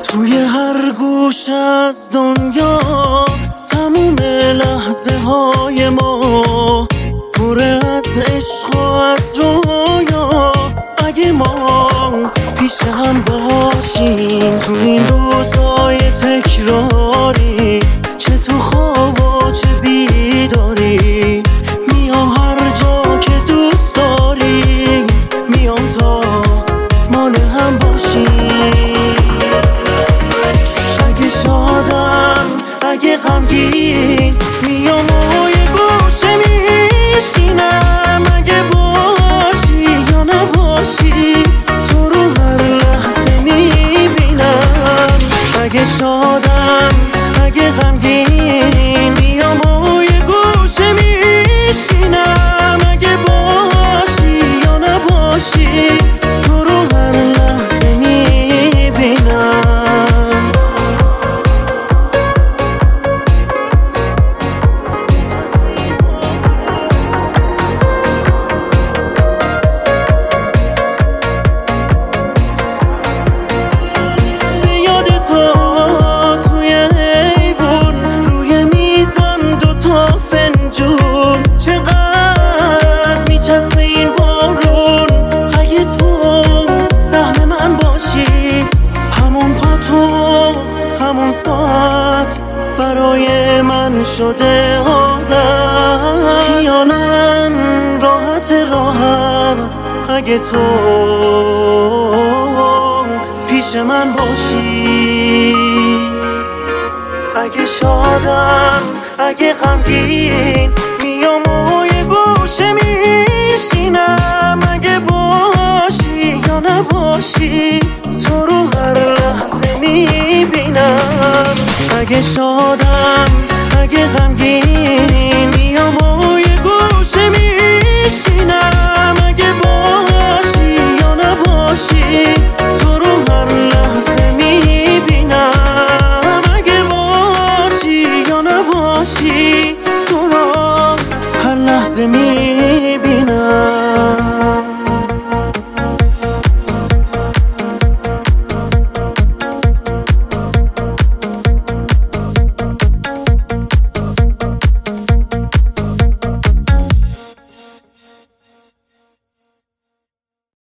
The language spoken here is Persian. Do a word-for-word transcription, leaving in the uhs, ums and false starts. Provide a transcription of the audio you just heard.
توی هر گوش از دنیا تموم لحظه های ما پر از عشق و از رویا. اگه ما پیش هم باشیم تو این روزای تکراری، چه تو خواب و چه بیداری، میام هر جا که دوست داری، میام تا مال هم باشیم. اگه شادم اگه غمگین میام و یه گوشه میشینم، اگه باشی یا نباشی تو رو هر لحظه میبینم. اگه شادم اگه غمگین میام و یه گوشه میشینم، اگه باشی یا نباشی تو رو هر لحظه میبینم. همون ساعت برای من شده عادت، خیالم راحت راحت اگه تو پیش من باشی. اگه شادم اگه غمگین میام و یه گوشه میشینم، اگه باشی یا نباشی تو رو هر لحظه میبینم. اگه شادم اگه غمگین میام و یه گوشه میشینم، اگه باشی یا نباشی